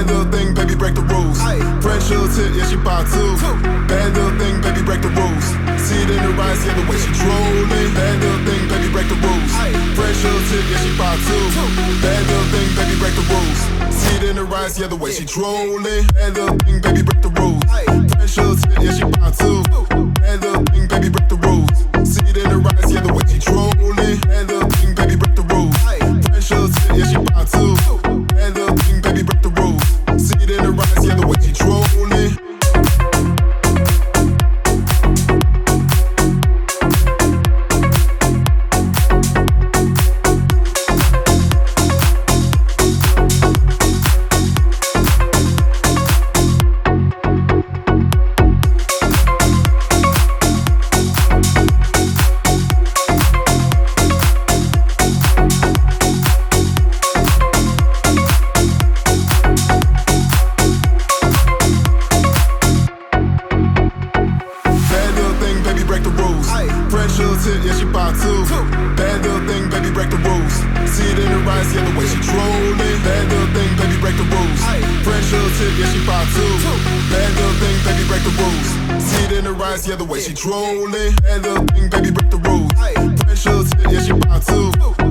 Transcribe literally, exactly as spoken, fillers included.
Bad little thing, baby, break the rules. French little tip, yeah, she pop too. Bad little thing, baby, break the rules. See it in her eyes, yeah, the way she trolling. Bad little thing, baby, break the rules. French little tip, yeah, she pop too. Bad little thing, baby, break the rules. See it in her eyes, yeah, the way she trolling. Bad little thing, baby, break the rules. French little tip, yeah, she pop too. Bad little thing, baby, break the rules. See it in her eyes, yeah, the way she trolling. Bad little thing, baby, break the rules. French little tip, yeah, she pop too. Bad little thing, baby, break the rules. See it in her eyes, yeah, the way she trolling. French little tip, yeah, she pop too. Bad little thing, baby, break the rules. See it in her eyes, yeah, the way she trolling. Bad little thing, baby, break the rules. French little tip, yeah, she pop too. Bad little thing, baby, break the rules. See it in her eyes, yeah, the way she trolling. Bad little thing, baby, break the rules. French little tip, yeah, she pop too.